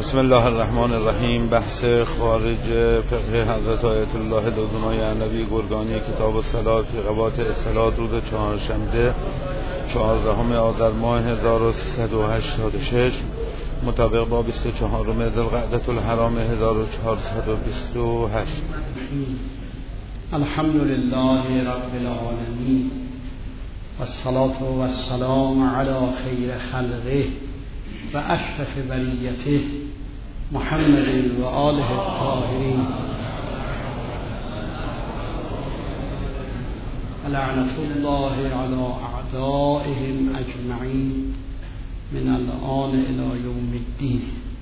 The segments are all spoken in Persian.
بسم الله الرحمن الرحیم. بحث خارج فقه حضرت آیت الله دزمای عنوی گرگانی کتاب الصلاة فی قواطع الصلاة روز چهارشنبه 14 آذر ماه 1386 مطابق با 24 ذوالقعدة الحرام 1428. الحمد لله رب العالمین والصلاة والسلام علی خیر خلقه و اشرف بریته محمد و آله الطاهرین لعنت الله علی اعدائهم اجمعین من الآن الی یوم الدین.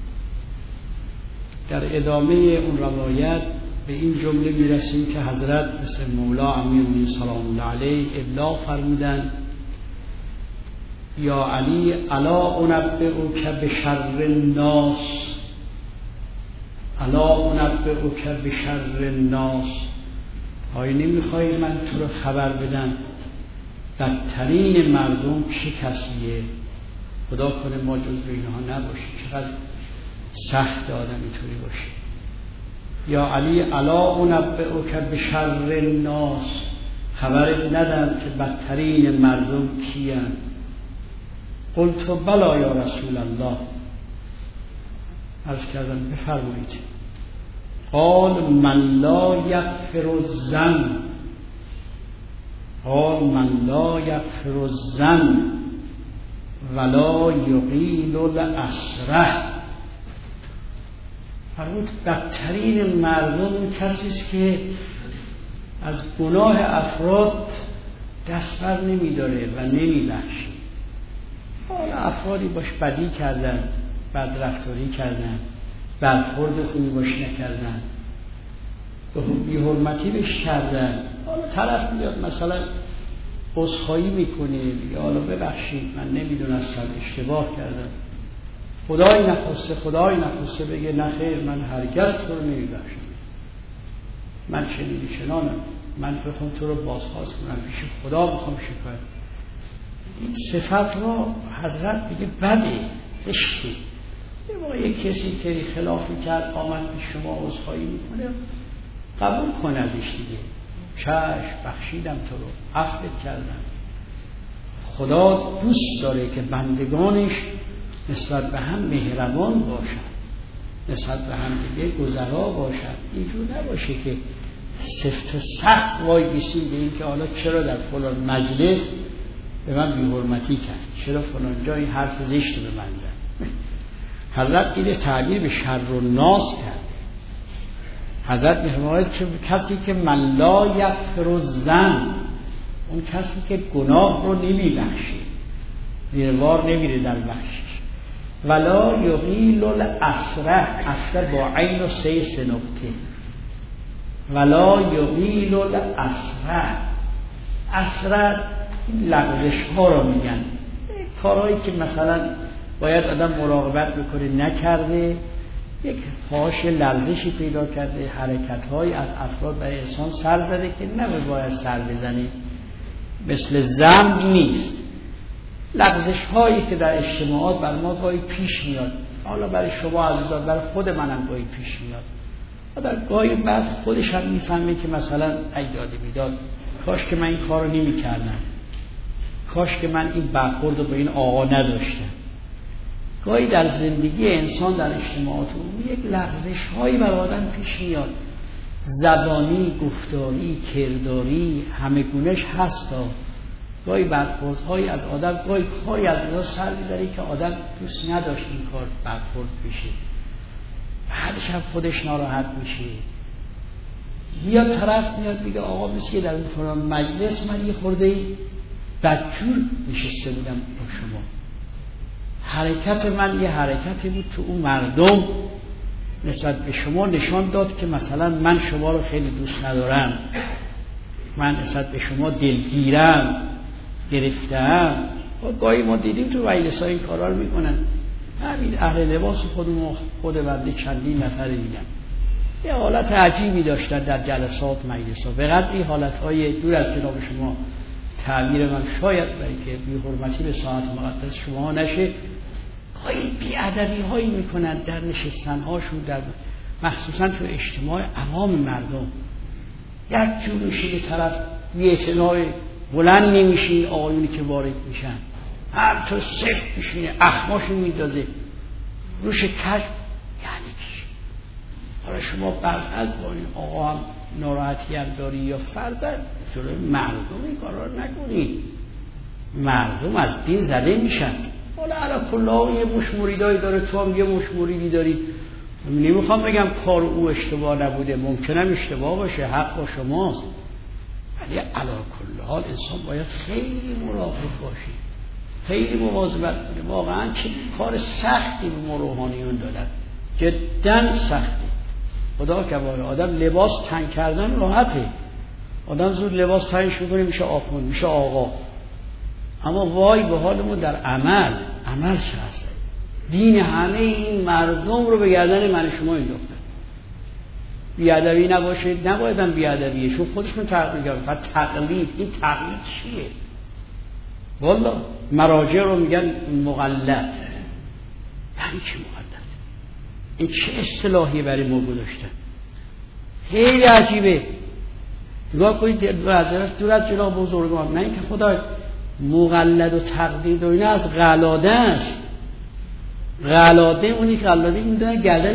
در ادامه اون روایت به این جمله میرسیم که حضرت مثل مولا امیرالمومنین سلام الله علیه ابلاغ فرمودند: یا علی الا انبئک بشر الناس، الا انبئک بشر الناس، آیا نمیخوای من تو رو خبر بدم بدترین مردم چه کسیه؟ خدا کنه ما جز به اینها نباشیم. چقدر سخت آدم اینطوری باشه. یا علی الا انبئک بشر الناس، خبرت ندم که بدترین مردم کیان؟ قلت بلا یا رسول الله، عرض کردم بفرمایید. قال من لا یغفر الذنب، قال من لا یغفر الذنب ولا یقیل الاسره. فرمود بدترین مردم کسی است که از گناه افراد دست بر نمیداره و نمیبخشه. حالا افرادی باش بدی کردن، بدرفتاری کردن، برخورد خوبی باش نکردن، بی حرمتی بهش کردن، حالا طرف میاد مثلا عذرخواهی میکنه، یا حالا ببخشید من نمیدونستم اشتباه کردم، خدای نخواسته بگه نه خیر من هرگز تو رو نمیبخشم، من چنانم، من بخوام تو رو بازخواست کنم پیش خدا بخوام شکایت. این صفت رو حضرت میگه بده، زشته. یه موقع یک کسی که خلافی کرد آمد به شما عذرخواهی میکنه، قبول کن ازش دیگه، چشم بخشیدم تو رو، عفوت کردم. خدا دوست داره که بندگانش نسبت به هم مهربان باشن، نسبت به هم دیگه گذرا باشن. اینجور نباشه که سفت و سخت وای بیسیم به این که حالا چرا در فلان مجلس به من بی حرمتی کرد، چرا فلان جایی حرف زشت به من زد. حضرت این تعبیر به شر و ناس کرد. حضرت می‌فرماید که کسی که من لا یغفر الذنب، اون کسی که گناه رو نمیبخشه، دیروار نمیره در بخشش. ولا یقیل الاسره، اسره با عین و سه نقطه، ولا یقیل الاسره. اسره لغزش ها رو میگن، کارهایی که مثلا باید آدم مراقبت بکنه نکرده، یک فاحش لرزشی پیدا کرده، حرکت های از افراد برای انسان سر زده که نباید سر بزنه، مثل ذنب نیست. لغزش هایی که در اجتماعات بر ما گاهی پیش میاد، حالا برای شما عزیزان، برای خود منم گاهی پیش میاد. در گاهی بعد خودش هم میفهمه که مثلا ایاده میداد، کاش که من این کار رو نمی کردم، کاش که من این برخورد رو با این آقا نداشتم. گاهی در زندگی انسان در اجتماعات عمومی یک لغزش هایی بر آدم پیش میاد، زبانی، گفتاری، کرداری، همه گونه‌اش هستا. گاهی برخوردهایی از آدم، گاهی کاری از آدم سر می‌زنه که آدم دوست نداشت این کار برخورد بشه، بعدش هم خودش ناراحت میشه. میاد طرف میاد میگه آقا مثل که در اون فلان مجلس من یه خورده بدجور نشسته بودم با شما، حرکت من یه حرکتی بود تو اون مردم نسبت به شما نشان داد که مثلا من شما رو خیلی دوست ندارم، من نسبت به شما دلگیرم، گرفتم. گاهی ما دیدیم تو مجلس‌ها این کارا رو میکنن. همین اهل لباس خودمون، خود بنده چندین نفر دیدم، یه حالت عجیبی داشتن در جلسات مجلس‌ها، به قدری حالت‌های دور از جناب شما تعبیر من شاید برای که بی حرمتی به ساعت مقدس شما نشه، بی‌ادبی هایی میکنن در نشستن هاشون، در مخصوصا تو اجتماع عوام مردم. یک جور میشه به طرف بی‌اعتنا بلند نمیشین آقایونی که وارد میشن، هر طور سفت میشینه، اخماشون میدازه روش کج. یعنی چی؟ حالا شما برفض با این آقا هم ناراحتی هم داری یا فرزن جلوی مردم این کارا رو نکنی. مردم از دین زده میشن. حالا علا کلا یه مش مریدایی داره، تو هم یه مش مریدی داری. نمیخوام بگم کار او اشتباه نبوده، ممکنه اشتباه باشه، حق با شماست، ولی علا کل حال انسان باید خیلی مراقب باشه، خیلی مواظبت کنه. واقعا چه کار سختی به ما روحانیون دادن، جدا سختی. خدا که آدم لباس تن کردن راحته، آدم زود لباس تنش میکنه میشه آخوند، میشه آقا. اما وای به حالمون در عمل چه هست؟ دین همه این مردم رو به گردن من شما انداختن. بیادبی نباشه، نبایدم بیادبیه، چون خودشون تقلید کردن. فقط تقلید، این تقلید چیه؟ والله مراجع رو میگن مقلد. یعنی چی مقلد؟ این چه اصطلاحی برای ما گذاشتن؟ خیلی عجیبه. نگاه کنید دور از جلال بزرگان. نه اینکه خدا مقلد و تقلید و اینا از قلاده است. قلاده اونی که قلاده این داره گردن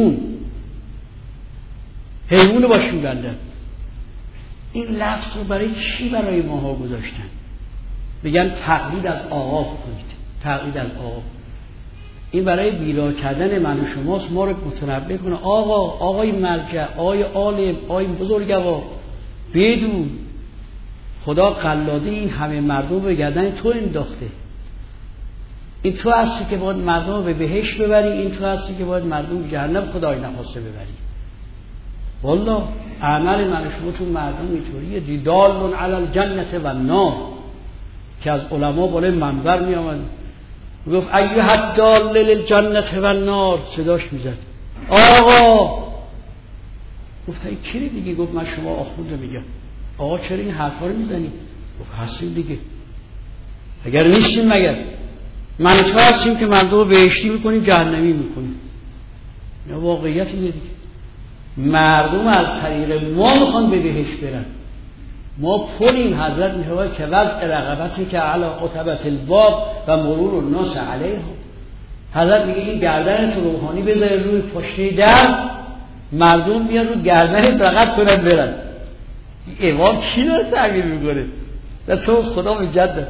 حیوان رو باش میبندن. این لفظ رو برای چی برای ماها گذاشتن؟ بگن تقلید از آقا کنید، تقلید از آقا. این برای بیرا کردن من و شماست، ما رو متنبه کنه. آقای مرجع، آقای عالم، آقای بزرگوار، بدون خدا قلاده این همه مردم به گردن تو انداخته. این تو هستی که باید مردم به بهشت ببری، این تو هستی که باید مردم جهنم خدای نخواسته ببری. والله عمل من شما تو مردم اینطوریه. دیدال علی الجنت و النار که از علما بالای منبر می آمد گفت ایها الدال للجنت و النار، صداش میزد. آقا گفت این کی دیگه؟ گفت من شما آخونده میگم. آقا چرا این حرفا رو میزنی؟ گفت هستیم دیگه. اگر نیستیم مگر من تو هستیم که مردم رو بهشتی میکنیم جهنمی میکنیم. یا واقعیت اینه دیگه. مردم از طریق ما میخوان به بهشت برن. ما پولیم. حضرت میفرماید که وضع رقبتی که علی عتبة الباب و مرور الناس علیها. حضرت میگه این گردن تو روحانی بذاره روی پشته در، مردم بیان رو گردن رقب کنن برن. این امام کی داره تغییر میکنه؟ در تو خدا مجد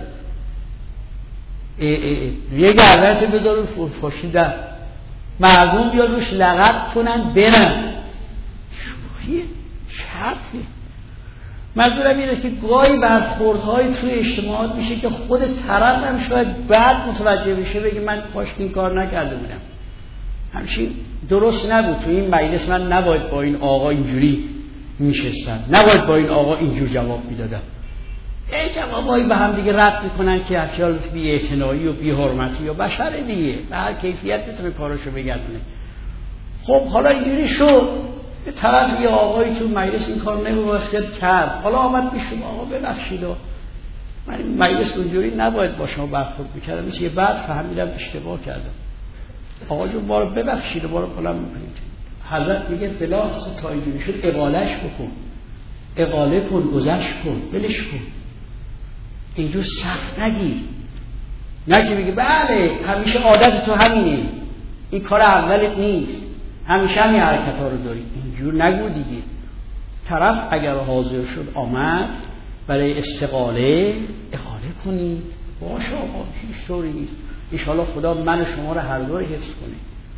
یه گردن تو بذاره روی پشته در، مردم بیان روش لغت کنن برن. شوخیه؟ شرفیه؟ منظورم اینه که گاهی برخوردهای توی اجتماعات میشه که خود طرف هم شاید بعد متوجه بشه بگه من کاش این کار نکرده بودم، همچین درست نبود، تو این مجلس من نباید با این آقا اینجوری میشستم، نباید با این آقا اینجور جواب میدادم. این جوابایی به هم دیگه رد میکنن که احتیال بی اعتنایی و بی حرمتی و بشره دیگه، به هر کیفیت میتونه کاراشو بگردونه. خب حالا اینجوری شد، به طرف یه آقایی تو مجلس این کار نمی‌باید کرد، حالا آمد پیش شما آقا ببخشید من این مجلس اونجوری نباید با شما برخورد می‌کردم، میشه بعد فهمیدم اشتباه کردم، آقا جون ما رو ببخشید ما رو بلند می‌کنید. حضرت میگه بلاحظه تا اینجوری شد اقاله‌اش بکن، اقاله کن، گذشت کن، بلش کن، اینجور سخت نگیر. نه که بگی بله همیشه عادت تو همینه، این کار اولت نیست، همیشه همین حرکت ها رو داری، اینجور نگو دیگه. طرف اگر حاضر شد آمد برای استقاله، اقاله کنی، باشه آقا هیچ طوری نیست، انشاءالله خدا من و شما رو هر دو رو حفظ کنه.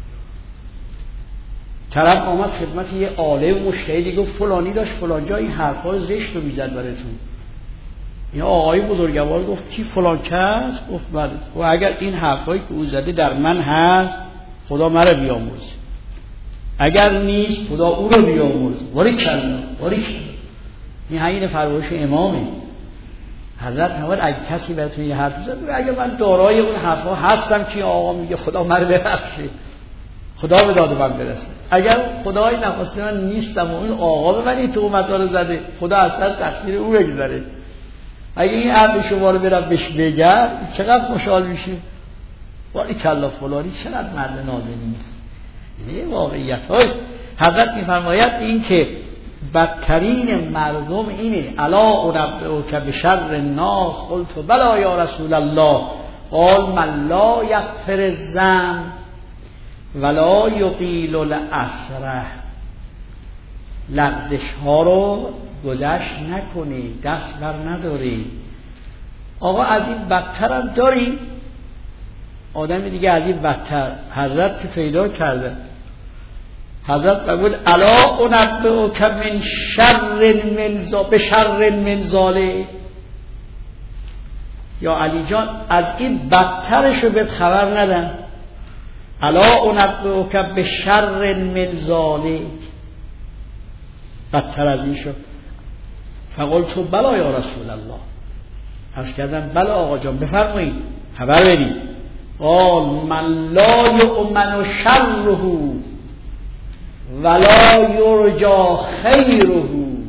طرف آمد خدمت یه عالم مجتهدی گفت فلانی داشت فلان جا این حرفا زشت رو میزد براتون. این آقای بزرگوار گفت کی فلان کس؟ گفت بله. و اگر این حرفایی که او زده در من هست خدا مرا بیامرزه، اگر نیست خدا او رو بیامرزه. باریکلا باریکلا. این همین فرمایش امامه. حضرت نواد اگه کسی براتون یه حرف زد، اگه من دارای اون حرفا هستم که آقا میگه خدا مرا ببخشه، خدا به داد من برسه. اگر خدای نخواسته من نیستم و این آقا به من این تهمت‌ها رو زده، خدا اصلا تقصیر او بگذاره. اگه این حرف شما رو برم بهش بگم چقدر خوشحال میشه. باریکلا فلانی چقدر مرد نازنینی. این واقعیت های حضرت میفرماید این که بدترین مردم اینه. الا انبئک بشر الناس قلت بلی یا رسول الله قال من لا یغفر الذنب ولا یقیل الاسره. لغزش ها رو گذشت نکنی، دست بر نداری. آقا از این بدتر هم داری؟ آدم دیگه از این بدتر حضرت که پیدا کرده. حضرت بگوید الا انبئک من شر بشر من ذلک. یا علی جان از این بدترشو بهت خبر ندن؟ الا انبئک بشر من ذلک، بدتر از این شد. فقلت بلی یا رسول الله، عرض کردم بله آقا جان بفرمایید خبر بدید. قال من لا یؤمن شره ولا یرجا خیره.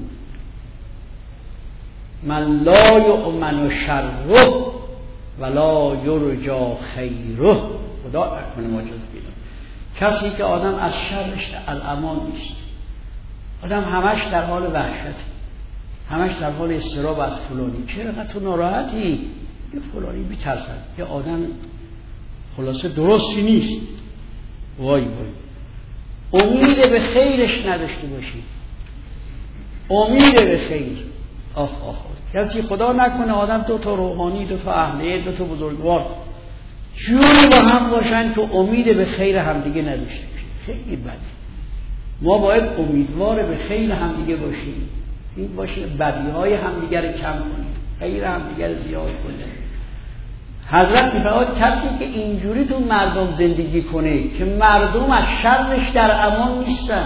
من لا یؤمن شره ولا یرجا خیره. خدا نکنه ما جز بیدم. کسی که آدم از شرش الامان نیست، آدم همش در حال وحشت، همش در حال اضطراب از فلانی. چرا تو ناراحتی؟ یه فلانی بی‌ترسد، یه آدم خلاصه درستی نیست. وای وای، امید به خیرش نداشته باشی، امید به خیر. آخ آخ، کسی خدا نکنه آدم دو تا روحانی، دو تا اهلیه، دو تا بزرگوار جوری با هم باشن که امید به خیر همدیگه نداشته باشن، خیلی بده. ما باید امیدوار به خیر همدیگه باشیم، این باشه بدیهای همدیگه رو کم کنیم، خیر همدیگه رو زیاد کنیم. حضرت میفرماید کسی که اینجوری تو مردم زندگی کنه که مردم از شرش در امان نیستن،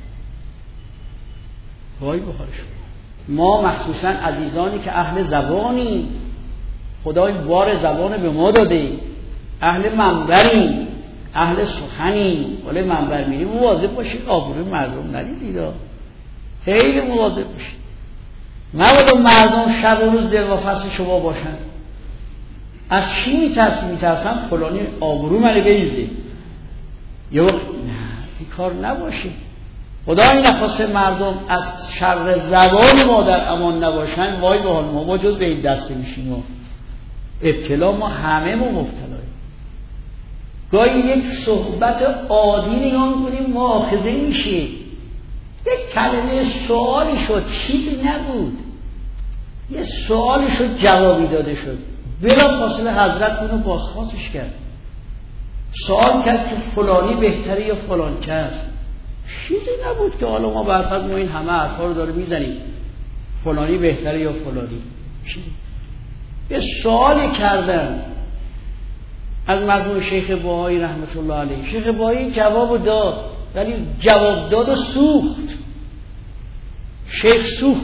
وای بخورش. ما مخصوصا عزیزانی که اهل زبانی، خدای بار زبان به ما داده، اهل منبریم، اهل سخنیم، ولی منبر میریم مواظب باشید آبروی مردم ندید. خیلی مواظب باشید، نباید مردم شب و روز دل و فصل شما باشن. از چی میترسن؟ فلانی آبرو منو بریزه. نه این کار نباشه. خدای نخواسته مردم از شر زبان ما در امان نباشن. وای به حال ما جز به این دسته میشیم و ابتلا ما همه ما مبتلاییم. گاهی یک صحبت عادی نگاه میکنیم مؤاخذه میشه، یک کلمه سوالی شد، چیزی نبود، یه سوالی شد جوابی داده شد، بلا فاصله حضرت اونو بازخواستش کرد، سوال کرد که فلانی بهتره یا فلان کس. چیزی نبود که حالا ما برفض ما این همه حرفا رو داره میزنیم فلانی بهتره یا فلانی. چیزی یه سوالی کردن از مرحوم شیخ بهایی رحمت الله علیه. شیخ بهایی جواب داد، ولی جواب داد و سوخت. شیخ سوخت،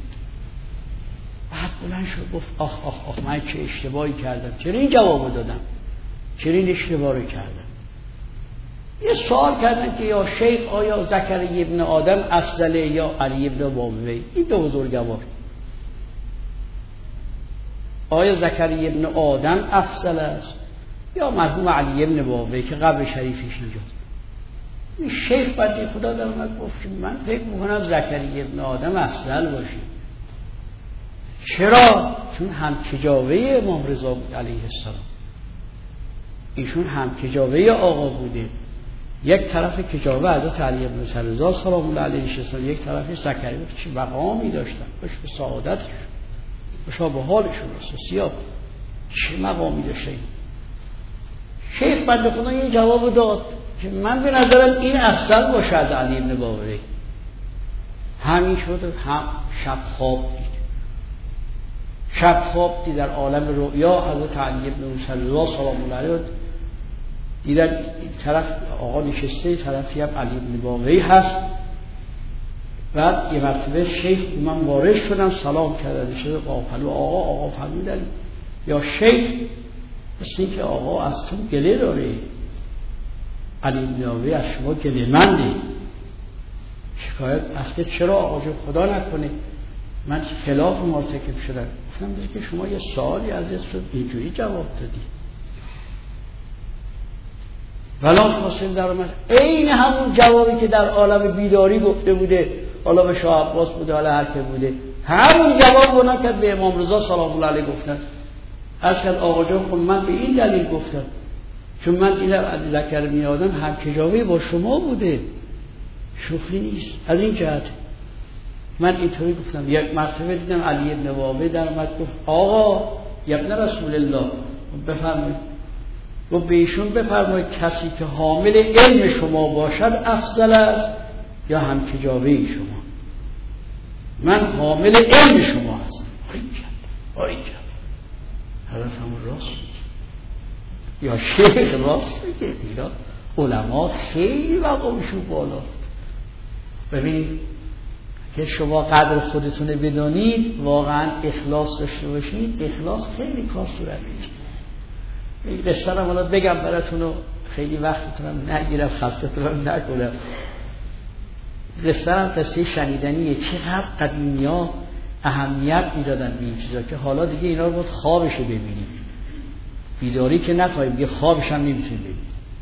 بعد بلند شد گفت آخ آخ آخ من چه اشتباهی کردم، چرا این جوابو دادم، چرا این اشتباه رو کردم. یه سوال کردن که یا شیخ آیا زکریا ابن آدم افضله یا علی ابن بابوی؟ این دو بزرگوار، آیا زکریا ابن آدم افضل است یا مرحوم علی ابن بابوی که قبر شریفش اینجاست؟ این شیخ بنده خدا در اومد گفت من فکر میکنم زکریا ابن آدم افضل باشه. چرا؟ چون هم کجاوه امام رضا بود علیه السلام، ایشون هم کجاوه آقا بوده. یک طرف کجاوه حضرت علی ابن رضا سلام الله علیه نشستن، یک طرف زکریا. چه مقامی داشتن، باش به سعادتشون، باش به حالشون اساسیات، چه مقامی داشتن. شیخ بنده خدا یه جواب داد که من به نظرم این افضل باشه از علی ابن بابوی. همین شد. هم شب خواب دید، شب خواب دید در عالم رؤیا حضرت علی ابن رضا سلام الله علیه دیدن این طرف آقا نشسته، طرفی هم علی ابن بابوی هست. بعد یه مرتبه شیخ من وارد شدم، سلام کردن، شده قافلو آقا فرمودن یا شیخ مثل این که آقا از تو گله داره، علی ابن بابوی از شما گله منده، شکایت از که چرا آقا جو خدا نکنه من خلاف مرتکب شدم. گفتم که شما یه سوالی از شد اینجوری جواب دادی. ولات حسین در آمد عین همون جوابی که در عالم بیداری گفته بوده، حالا به شاه عباس بوده، حالا هر که بوده، همون جواب رو نکرد به امام رضا سلام الله علیه گفتن. از کل آقا جان خب من به این دلیل گفتم چون من دیدم ابوذکر آدم هم کجاوی با شما بوده، شوخی نیست. از این جهت من اینطوری گفتم. یک مرتبه دیدم علی ابن واقد در اومد گفت آقا ابن رسول الله بفرمایید، گفت به ایشون بفرمایید کسی که حامل علم شما باشد افضل است یا همکجاوی شما؟ من حامل علم شما هستم. آری کرد حضرت همون راست یا شیخ راست میگه. اینا علما خیلی مقامشون بالاست. ببینید که شما قدر خودتون بدانید، واقعا اخلاص داشته باشید، اخلاص خیلی کار صورت میگیره. این قصه رو حالا بگم براتون و خیلی وقتتونم نگیرم، خستتونم نکنم. قصه هم قصه شنیدنیه. چقدر قدیمی‌ها اهمیت میدادن به این چیزا که حالا دیگه اینا رو باید خوابشو ببینیم. بیداری که نخواهیم دیگه خوابش هم نمیتونیم ببینیم.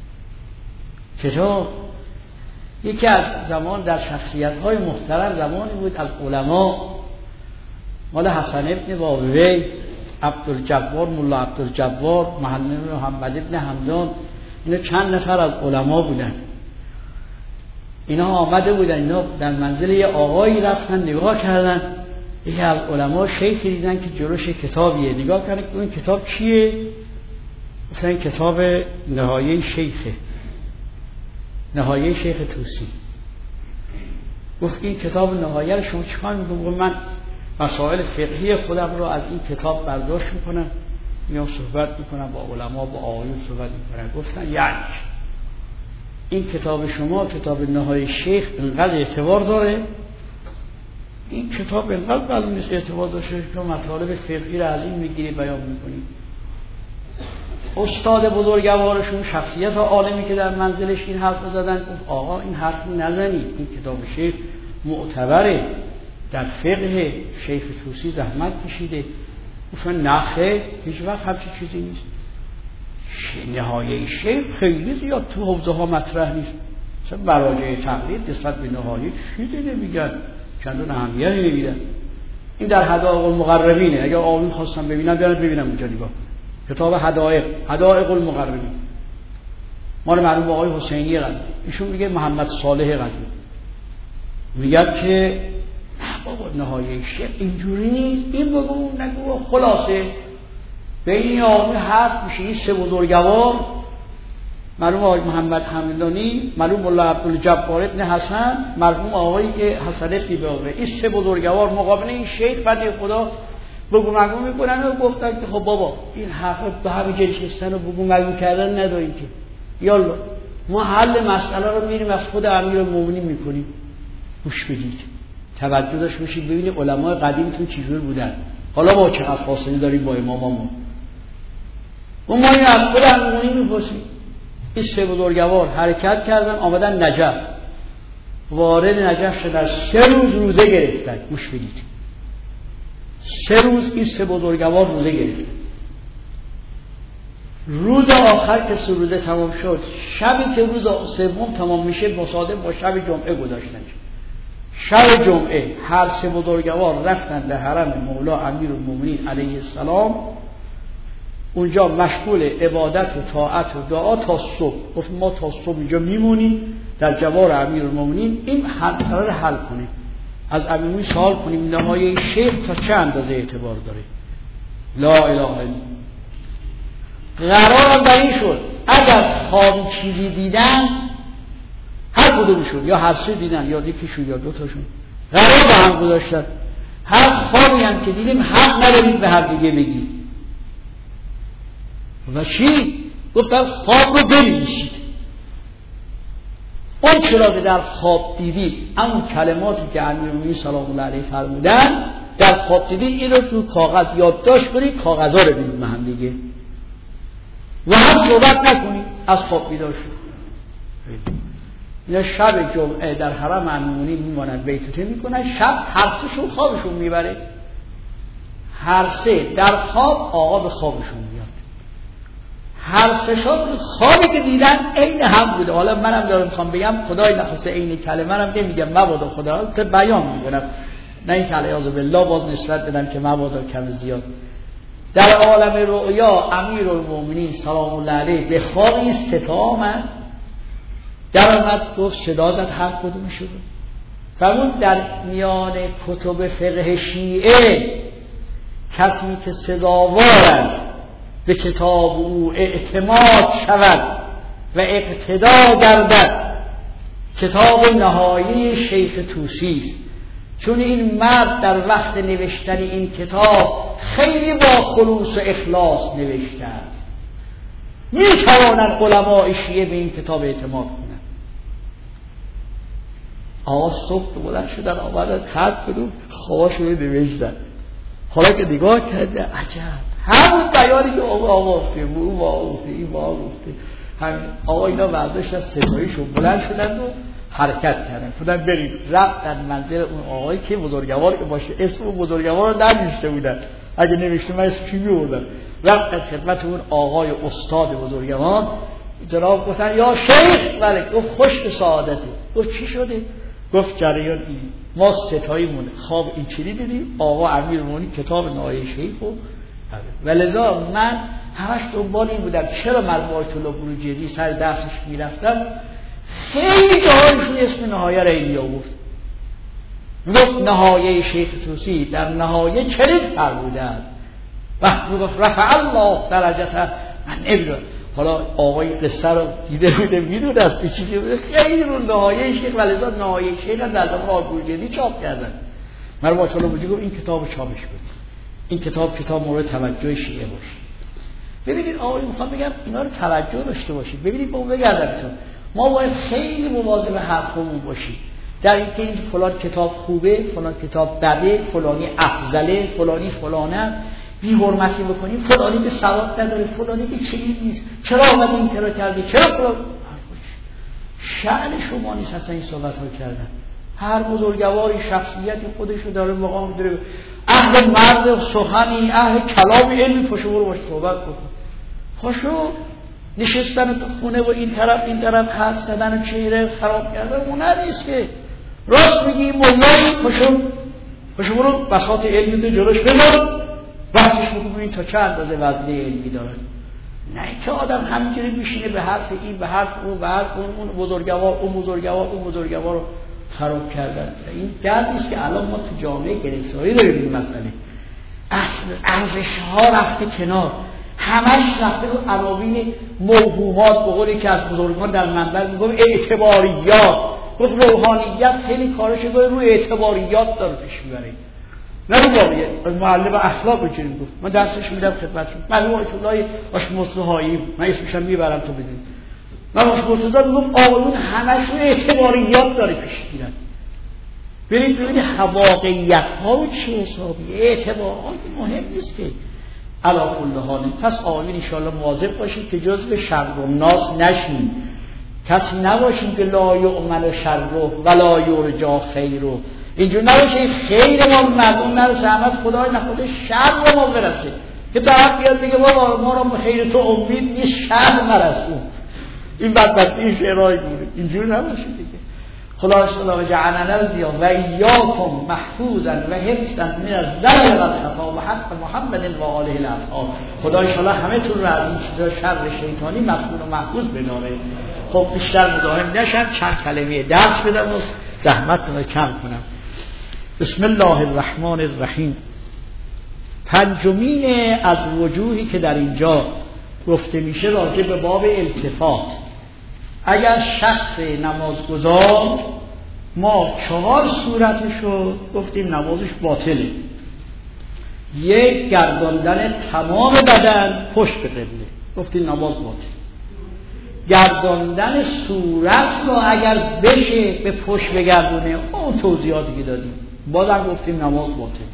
چطور؟ یکی از زمان در شخصیت‌های محترم زمانی بود از علما، مال حسن ابن واقعی، عبدالجبار، مولا عبدالجبار، محمد ابن حمدان، اینا چند نفر از علما بودن. اینا آمده بودن، اینا در منزل یه آقایی رفتن نگاه کردن. یکی از علما شیخی دیدن که جلوش کتابیه، نگاه کردن که این کتاب چیه؟ مثلا این کتاب نهایه شیخه، نهایه شیخ طوسی. گفت این کتاب نهایه رو شما چیکار میکنید؟ گفت من مسائل فقهی خودم رو از این کتاب برداشت میکنم، میام صحبت میکنم با علما، با آقایون صحبت میکنم. گفتن یعنی این کتاب شما، کتاب نهایه شیخ، انقدر اعتبار داره؟ این کتاب انقدر معلوم نیست اعتبار داشته که مطالب فقهی رو از این میگیری بیان میکنی. استاد بزرگوارشون، شخصیت عالمی که در منزلش این حرف زدن، گفت آقا این حرف نزنید، این کتاب شیخ معتبره، در فقه شیخ طوسی زحمت کشیده. گفتن نخه، هیچ وقت همچین چیزی نیست. نهایه شیخ خیلی زیاد تو حوزه ها مطرح نیست. مثلا مراجع تقلید نسبت به نهایه چیزی نمیگن، چندان اهمیتی نمیدن. این در حدائق المقربینه، اگر آقایون خواستم ببینم بیان ببینم اونجا نگاه. کتاب حدائق المقربین مال مرحوم آقای حسینی قزوینی. ایشون میگه محمد صالح قزوینی میگه که نه بابا نهایه شیخ اینجوری نیست، این بگو نگو. خلاصه بین آقای حرف میشه. این سه بزرگوار، مرحوم آقای محمد حمدانی، مرحوم مولا عبدالجبار ابن حسن، مرحوم آقایی که حسن ابن باقر، این سه بزرگوار مقابل این شیخ بنده خدا بگو مگو میکنن و گفتن که خب بابا این حرف به همین جنشستن و بگو مگو کردن نداریم که، یالا ما حل مسئله رو میریم از خود امیرالمومنین میکنیم. گوش بدید، توجه داشته باشید ببینید علمای قدیمتون چجور بودن، حالا با چقدر فاصله داریم با اماممون. ما این از خود امیرالمومنین میپرسیم. این سه بزرگوار حرکت کردن آمدن نجف، وارد نجف شدن، 3 روز روزه گرفتن. گوش بدید، 3 روز این سه بزرگوار روزه گرفتن. روز آخر که روزه تمام شد، شبی که روز سوم تمام میشه مصادف با شب جمعه گذاشتن. شب جمعه هر سه بزرگوار رفتن به حرم مولا امیرالمومنین علیه السلام، اونجا مشغول عبادت و طاعت و دعا تا صبح. گفت ما تا صبح اینجا میمونیم در جوار امیرالمومنین، این قرار حل کنیم، از امیرالمومنین سوال کنیم نهایه شیخ تا چه اندازه اعتبار داره. لا اله الا الله. قرارم بر این شد اگر خواب چیزی دیدن، هر کدومشون یا هر سه دیدن یا یکیشون یا دوتاشون، قرار با هم گذاشتن هر خوابی هم که دیدیم حق ندارید به هم دیگه بگید. و چی؟ گفتن خواب رو بنویسید. اون چرا که در خواب دیدید، همون کلماتی که امیرالمومنین سلام الله علیه فرمودن در خواب دیدید، این رو تو کاغذ یادداشت کنید، کاغذها رو بدید به هم دیگه و هم صحبت نکنید. از خواب بیدار شد. اینا شب جمعه در حرم امیرالمومنین میمونن، بیتوته میکنن، شب هر سهشون خوابشون میبره. هر سه در خواب آقا به خوابشون میاد. هر سشون خوابی که دیدن عین هم بوده. حالا منم دارم میخوام بگم خدای نخواسته عین کلمه منم نمیگم مبادا خدا که بیان میکنم، نه این که علیاذ بالله باز نسبت بدم که مبادا کم زیاد. در عالم رؤیا امیرالمومنین سلام الله علیه به خوابی ستا آمد، در آمد گفت صدا زد هر کدوم شده. فرمود در میان کتب فقه شیعه کسی که سزاوار است به کتاب او اعتماد شود و اقتدا گردد کتاب نهایی شیخ طوسی است، چون این مرد در وقت نوشتن این کتاب خیلی با خلوص و اخلاص نوشته است. میتوانند علماء شیعه به این کتاب اعتماد کنند. آقا صبح بلند شدن آمدن خط بدون خواه شده نوشتن. حالا که نگاه کرده عجب همون بیانی که آقا گفته اون گفته این گفته همین آقا اینا برداشتن ستاییشون بلند شدن و حرکت کردن خودن بریم رفتن منزل اون آقایی که بزرگوار که باشه اسم اون بزرگوار رو ننوشته بودن، اگه نوشته من اسم چی می‌بردن. رفتن خدمت اون آقای استاد بزرگوار، جناب گفتن یا شیخ. بله. گفت خوش به سعادتی. گفت چی شده؟ گفت جریان این ما ستاییمون خواب این چیزی دیدیم، آقا امیرالمومنین کتاب نهایی شیخ و لذا من همش دنبال این بودم چرا مرحوم آیت الله بروجردی سر درسش میرفتم خیلی جاهایشون اسم نهایه را این آورد. گفت نهایه شیخ طوسی در نهایه چنین فرمودند و گفت رفع الله درجته. من نمیدونم حالا آقای قصه رو دیده بوده میدونه از چیزی بوده خیلی رو نهایه شیخ و لذا نهایه شیخ هم در زمان آیت بروجردی چاپ کردن. مرحوم آیت الله بروجردی گفت این کتاب چاپش بود، این کتاب مورد توجه شیعه باشه. ببینید آقای میخوام بگم اینا رو توجه داشته باشید. ببینید با بگردمتون ما باید خیلی مواظب حرفمون باشیم در اینکه این فلان کتاب خوبه، فلان کتاب بده، فلانی افضله، فلانی فلانه، بی حرمتی بکنیم، فلانی به ثواب نداره، فلانی که چنین نیست، چرا آمد این کارو کردی، چرا فلان. شأن شما نیست اصلا این صحبت ها کردن. هر بزرگواری شخصیتی خودشو داره، مقام داره، اهل مرد سخنی، اهل کلام علمی، پاشو برو باش صحبت بکن. پاشو نشستن تو خونه و این طرف حد زدن و چهره خراب کردن هنر نیست که. راست میگی مولایی پاشو برو بساط علمی تو جلوش بذار بحثش بکنیم تا چه اندازه وزنه علمی داره. نه که آدم همینجوری میشینه به حرف این به حرف اون به حرف اون بزرگوار رو خراب کردن. این دردی است که الان ما تو جامعه گرفتاری داریم این مسئله. اصل ارزش ها رفته کنار، همش رفته رو عناوین موهومات. به قولی که از بزرگان در منبر میگم اعتباریات. گفت روحانیت خیلی کارش رو اعتباریات داره پیش میبره، نه رو واقعیت. معلم اخلاق بچینیم گفت من درسش میدم خدمتتون. معلم آیت الله آشمرزهایی من اسمش میبرم تو بدید. من آشمرزهایی میگم آقایون همش رو اعتباریات داره پیش میرن. ببینید واقعیت ها رو چه حسابی اعتبارات مهم نیست که علی کل حال. پس آمین ان شاء الله مواظب باشید که جزو شر الناس نشین، کسی نباشین که لا یؤمن شره ولا یرجا خیره. اینجور نباشه خیر ما مردم نرسه، احمد خدای نخواسته شر ما برسه که طرف بیاد بگه بابا ما رو خیر تو امید نیست شر مرسون. این بدبختی این شعرهای گوره. اینجور نباشه دیگه. خلاص الله جعلنا الدیا و ایاکم محفوظا و حفظا من الزلل و الخطا و حق محمد و آله الاطهار. خدا ان شاء الله همه تون رو از این چیزا شر شیطانی مسئول و محفوظ بداره. خب بیشتر مزاحم نشم، چند کلمه درس بدم و زحمتتون رو کم کنم. بسم الله الرحمن الرحیم. پنجمین از وجوهی که در اینجا گفته میشه راجع به باب التفات. اگر شخص نمازگزار ما 4 صورتشو گفتیم نمازش باطله. یک، گرداندن تمام بدن پشت به قبله، گفتیم نماز باطل. گرداندن صورت رو اگر بشه به پشت بگردونه، اون توضیحاتی که دادیم بازم گفتیم نماز باطل.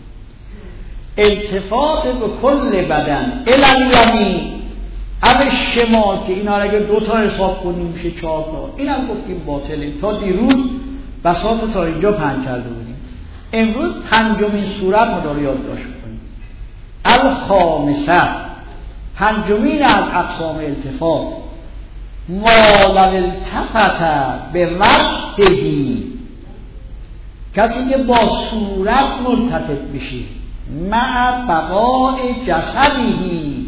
التفات به کل بدن الالیمین او شمال که اینا اگه 2 تا حساب کنیم میشه 4 تا، اینم گفتیم باطله. تا دیروز بساط تا اینجا پنج کرده بودیم. امروز پنجمین صورت رو داره یادداشت کنیم. الخامسه پنجمین از اقسام التفات ما لو التفت به وجهی، کسی که با صورت ملتفت بشه، مع بقاء جسدی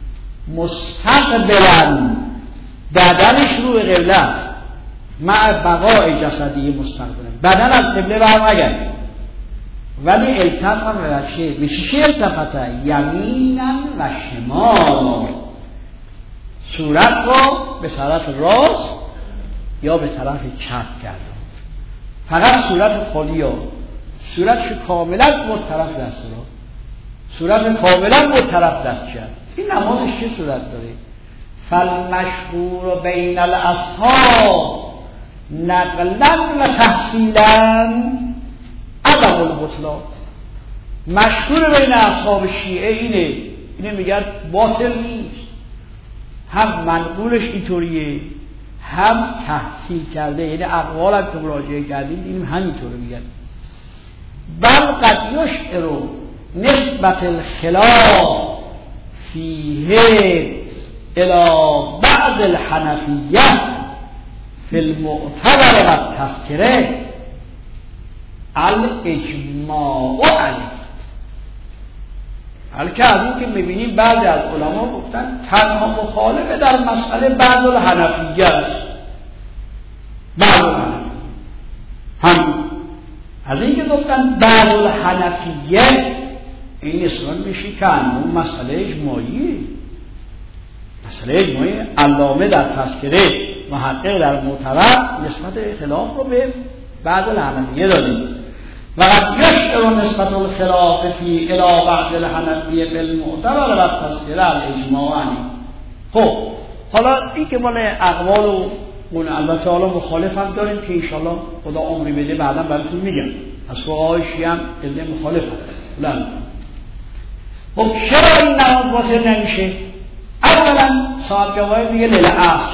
مستقبلا، بدنش روی قبله است، مع بقاء جسدی مستقبلا، بدن از قبله برنگرده، ولی التفت به وجهه، به چی التفت؟ یمینا و شمالا، صورت رو به طرف راست یا به طرف چپ کرد. فقط صورت خالی ها، صورتش کاملا به طرف دست را، صورت کاملا به طرف دست کرد. این نمازش چه صورت داره؟ فالمشهور بین الاصحاب نقلا و تحصیلا عدم البطلان. مشهور بین اصحاب شیعه اینه میگن باطل نیست، هم منقولش اینطوریه هم تحصیل کرده، یعنی اقوال هم که مراجعه کردیم دیدیم همینطوره میگن. بل قد یشعر نسبت الخلاف فیه الى بعض الحنفیه فی المعتبر و التذکره الاجماع علیه. حالا از این که میبینیم بعضی از علما گفتن تنها مخالفه در مسئله بعض الحنفیه است، بعض الحنفیه هم از این که گفتن بعض الحنفیه، این اصلا میشه که اون مسئله اجماعیه، مسئله اجماعی. علامه در تذکره محقق در معتبر نسبت خلاف رو به بعض الحنفیه دادیم. وقد یشعر نسبت الخلاف فی الی بعض الحنفیه بالمعتبر و التذکره الاجماع عنه. خب حالا این که مال اقوال و اون البته حالا مخالف هم داریم که انشاءالله خدا عمری بده بعدا براتون میگم، از فقهای شیعه هم علم مخالف هست. خب چرا این نماز باطل نمیشه؟ اولا صاحب جواهر میگه لیل عصر،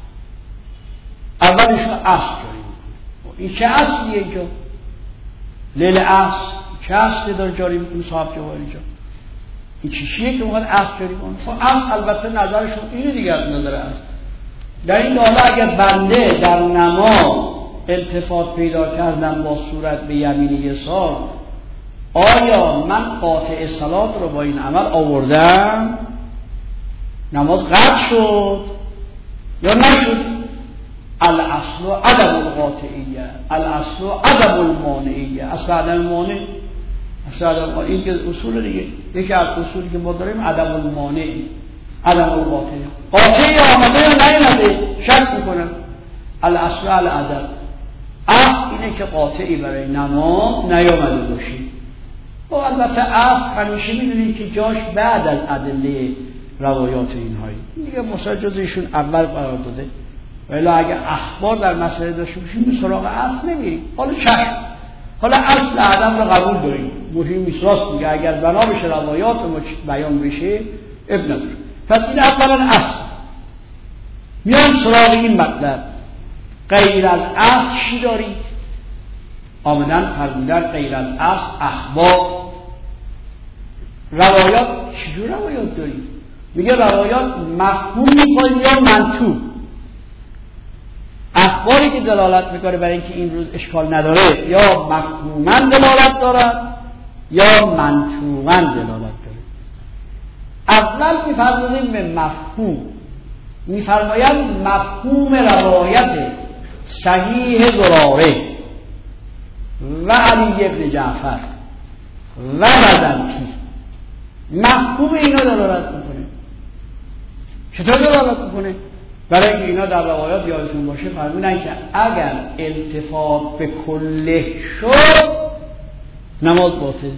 اولش رو عصر جاری میکنه. این چه اصلیه اینجا؟ لیل عصر چه اصلی داره جاری میکنه صاحب جواهر اینجا؟ این چیشیه که موقع عصر جاری کنه؟ خب عصر البته نظرشون اینه دیگه، از نظر عصر در این حالا اگر بنده در نماز التفات پیدا کردم با صورت به یمین یسار، آیا من قاطع صلات رو با این عمل آوردم؟ نماز قطع شد یا نشد؟ الاصل عدم القاطعیه، الاصل عدم المانعیه، اصل عدم المانع، اصل عدم، این که اصول دیگه، یکی از اصولی که ما داریم عدم المانع، عدم القاطع، قاطعی آمده یا نیامده شک میکنم. الاصل العدم، اصل اینه که قاطعی برای نماز نیامده باشی. و البته اصل همیشه میدونید که جاش بعد از ادله روایات اینهایی دیگه مسجزشون اول قرار داده، ولی اگه اخبار در مسئله داشته باشیم به سراغ اصل نمیریم. حالا چشم، حالا اصل عدم رو قبول داریم، مهم نیست، راست میگه، اگر بنا بشه روایات بیان بشه اب نداره. پس این اولا اصل. میان سراغ این مطلب، غیر از اصل چی دارید؟ آمدن فرمودن غیر از اصل اخبار، روایات. چجور روایات دارید؟ میگه روایات مفهوم میکنید یا منطوق. اخباری که دلالت میکنه برای اینکه این روز اشکال نداره یا مفهوما دلالت دارد یا منطوقا دلالت داره. اول میفرماییم به مفهوم، میفرمایند مفهوم روایت صحیح زراره و علی ابن جعفر و بزنطی، مفهوم اینا دلالت میکنه. چطور دلالت میکنه؟ برای اینکه اینا در روایات یادتون باشه فرمودن که اگر التفات به کله شد نماز باطل.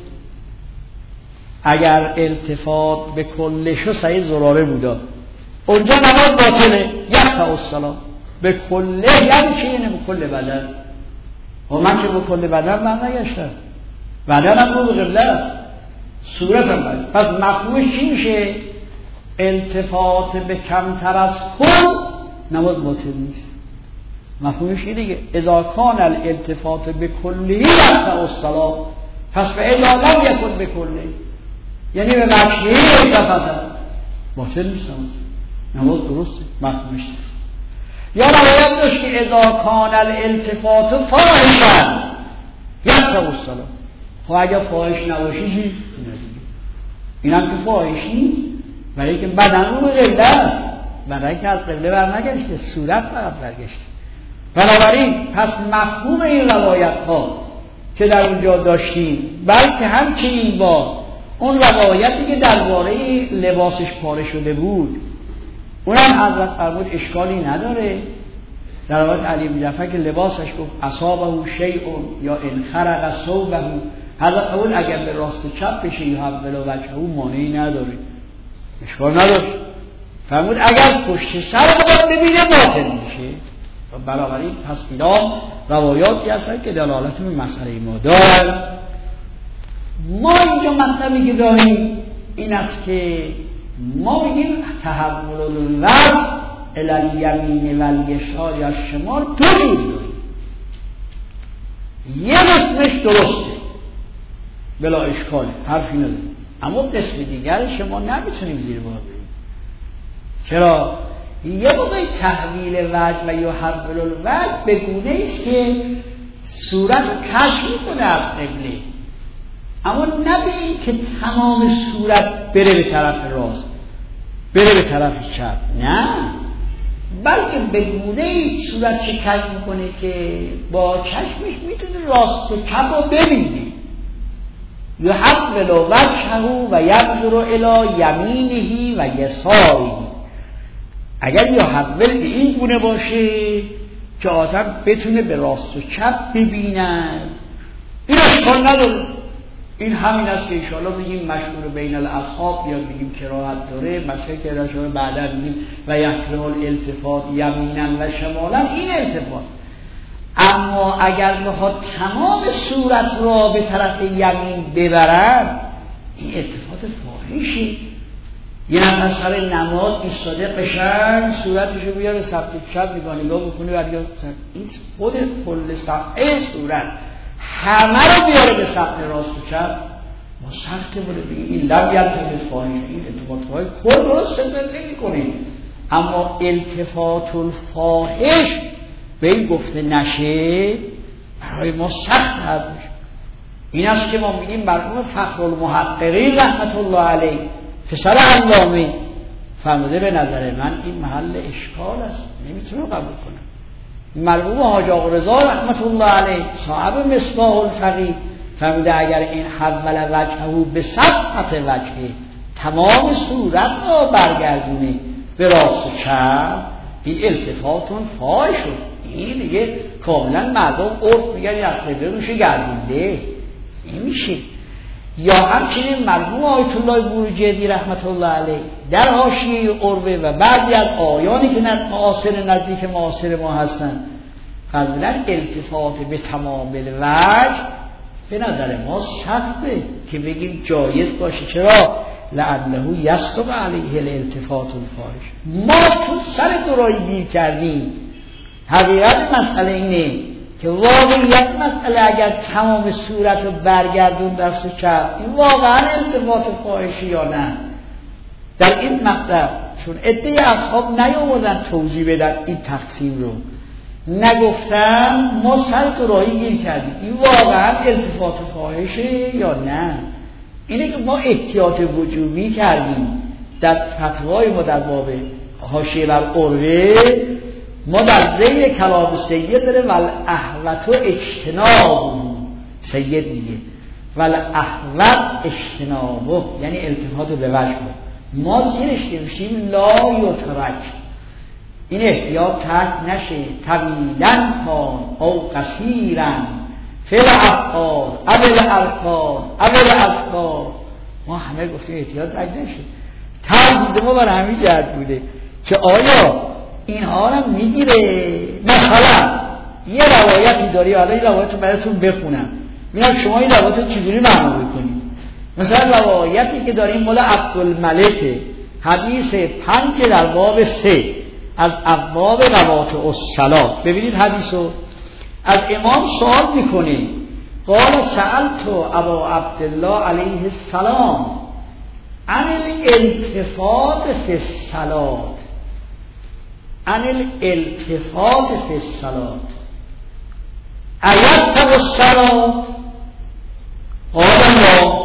اگر التفات به کله شد صحیح زراره بودا، اونجا نماز باطله. یقطع الصلاة به کله یعنی چی؟ یعنی به کل بدن. و من که به کل بدن من نگشتم، بدن هم رو به قبله است، صورت هم بست. پس مفهومش چی میشه؟ التفات به کمتر از کل نماز باطل نیست. مفهومش اینه دیگه، اذا کان الالتفات به کلی یقطع الصلاة، پس به اذا لم یکن به کلی، یعنی به وجهی التفات، باطل نیست نماز درسته مفهومش. یا روایت داشت که اذا کان الالتفات فاحشا یقطع الصلاة. خب اگر فاحش نباشه چی؟ این هم که فاحش نیست، برای که بدن رو به قبله است، بدن که از قبله برنگشته، صورت فقط برگشته. بنابراین پس مفهوم این روایت ها که در اونجا داشتیم، بلکه همچنین باز اون روایتی که درباره لباسش پاره شده بود، اونم حضرت فرمود اشکالی نداره. در روایت علی بن جعفر که لباسش گفت اصابه شیء یا انخرق ثوبه، حضرت فرمود اگر به راست چپ بشه یا حول وجهه مانعی نداره، اشکال نداره. فرمود اگر پشت سر خود ببینه باطل میشه. بنابراین پس اینا روایاتی هستن که دلالت به مسئله ما دارن. ما اینجا مطلبی که داریم این است که ما میگیم تحول الوجه الی الیمین و الیسار یا شمال دو جور داریم. یه قسمش درسته بلا اشکاله، حرفی نداره، اما قسم دیگر شما نمیتونیم زیر بار بریم. چرا؟ یه موقع تحویل وجه و یا حول الوجه به گونه است که صورت رو کشف میکنه از قبله، اما نه به این که تمام صورت بره به طرف راست بره به طرف چپ، نه، بلکه به گونه صورت چه کشف میکنه که با چشمش میتونه راست و چپ رو ببینه. یحول وجهه و یبصر الی یمینه و یساره. اگر یحول به این گونه باشه که آدم بتونه به راست و چپ ببینن، این اشکال نداره. این همین است که انشاءالله بگیم مشهور بین الاصحاب یا بگیم کراهت داره، مثلا که رشوه بعدا بگیم و یحرم الالتفات یمینا و شمالا، این التفات. اما اگر بخواد تمام صورت را به طرف یمین ببرن، این التفات فاحشه. یه نفر سر نماز ایستاده قشنگ صورتشو بیاره به سمت چپ نگاه بکنه و این خود کل صفحه صورت همه رو بیاره به سمت راست و چپ، ما سخته بوده بگیم این لب یلتفت فاحش، این التفات‌های کل درست سنده نمی کنیم. اما التفات الفاحش به این گفته نشه برای ما سخت هست میشه. این است که ما میگیم مرحوم فخر المحققین رحمت الله علیه پسر علامه فرموده به نظر من این محل اشکال است، نمیتونم قبول کنم. مرحوم حاج آقا رضا رحمت الله علیه صاحب مصباح الفقیه فرموده اگر این حول وجهه به صفحت وجهه تمام صورت را برگردونه به راست و چپ، این التفاتون فاحش شد. این دیگه کاملا مردم عرف میگن از قبله روش گردونده، این میشه. یا همچنین مرحوم آیت الله بروجردی رحمت الله علیه در حاشیه عروه و بعضی از آیانی که نزدیک معاصر ما هستن فرمودن التفات به تمام وجه به نظر ما سخته که بگیم جایز باشه. چرا؟ لعله یسقط علیه الالتفات الفاحش. ما تو سر درایی گیر کردیم. حقیقت مسئله اینه که واقعیت مسئله اگر تمام صورت رو برگردون دست چپ، این واقعا التفات فاحشی یا نه؟ در این مقطع چون عده اصحاب نیامدن توضیح بدن این تقسیم رو، نگفتن، ما سر درایی گیر کردیم این واقعا التفات فاحشه یا نه. اینه که ما احتیاط وجوبی کردیم در فتوای ما در باب حاشیه بر عروه. ما در ذیل کلام سید داره والاحوط اجتنابه، سید میگه والاحوط اجتنابه یعنی التفات به وجه. ما زیرش نوشتیم لا یترک، این احتیاط ترک نشه. طویلا کان او قصیرا فعل افعال اول ارکان اول اذکار، ما همه گفتیم احتیاط ترک نشه. تردید ما برای همین جهت بوده که آیا اینها رو میگیره. مثلا یه روایتی داری، حالا این روایت رو براتون بخونم میگم شما این روایت رو چجوری معنا بکنید. مثلا روایتی که داریم مال عبدالملک حدیث 5 در باب 3 از ابواب رواتع الصلاة. ببینید حدیثو از امام سوال میکنه قال سألت ابا عبدالله علیه السلام عن الالتفات فی الصلاة، عن الالتفات فی الصلاة ایت الصلاة قال الله.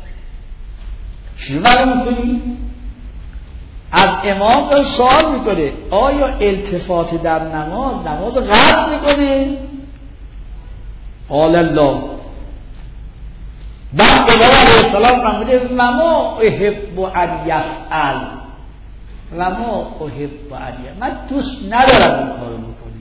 چی معلوم کنی؟ از امام داره سوال میکنه آیا التفات در نماز قطع میکنه؟ قال الله. بعد امام علیه السلام فرموده و ما احب ان یفعل، و ما احب ان یفعل، من دوست ندارم این کارو بکنی.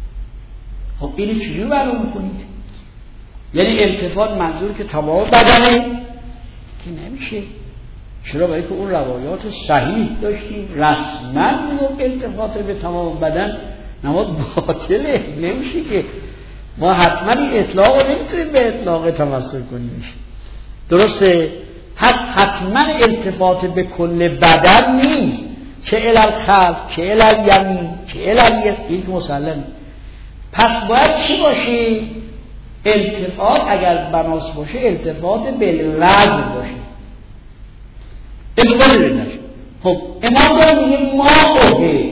خب اینو چجوری معلوم میکنید؟ یعنی التفات منظور که تمام بدنه که نمیشه. چرا؟ برای که اون روایات صحیح داشتیم رسما میگم التفات به تمام بدن نماز باطله، نمیشه که ما حتما این اطلاق رو نمیتونیم به اطلاق تمسک کنیم. درسته؟ حتما التفات به کل بدن نیست، چه الالخلف چه الالیمین چه الالیسر، این مسلم. پس باید چی باشه؟ التفات اگر بناس باشه التفات به لفظ باشه، التفات به نشه. خب امام داره میگه ما اوه،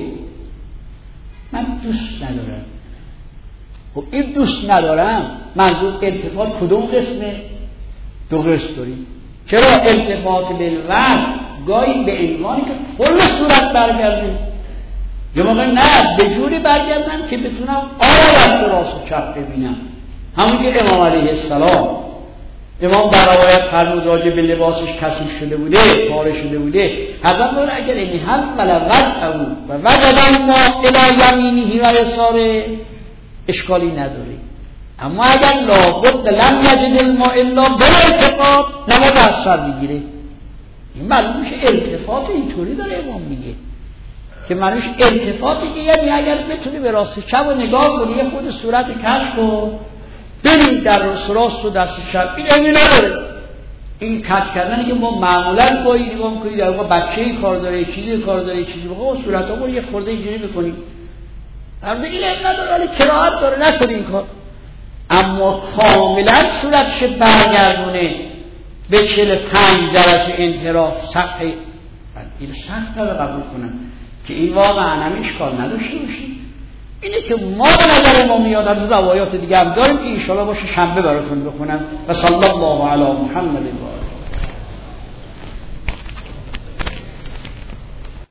من دوست ندارم. خب این دوست ندارم منظور التفات کدوم قسمه؟ دو قسم داریم. چرا؟ التفات بالوجه گاهی به عنوانی که کل صورت برگرده، یه موقع نه به جوری برگردم که بتونم آیا راست و چپ ببینم. همون که امام علیه السلام، امام در روایت فرمود راجع به لباسش کثیف شده بوده، پاره شده بوده، حضرت فرمود اگر این هم بلغت او و وجد ما الی یمینه و یساره اشکالی نداره. اما اگر لابد لم یجد الماء الا بالالتفات نماز از سر میگیره. این معلوم میشه التفات اینطوری داره امام میگه که معنیش التفاتی که یعنی اگر بتونی به راست چپ و نگاه کنی یه خود صورت کشف کن ببین در راست و دست چپ، این امی نداره. این کج کردنی که ما معمولا گاهی نگاه میکنید در واقع بچه‌ای کار داره، چیزی کار داره، چیزی بخواه صورت‌ها رو یه خورده اینجوری بکنید البته این نداره ولی کراهت داره نکنید این کار. اما کاملا صورتش برگردونه به 45 درجه انحراف سقف، این سخت رو قبول کنم که این واقعا هم اشکال نداشته باشید. اینه که ما به نظر ما میاد از روایات دیگه هم داریم که انشاءالله باشه شنبه براتون بخونم. و صلی الله علی محمد و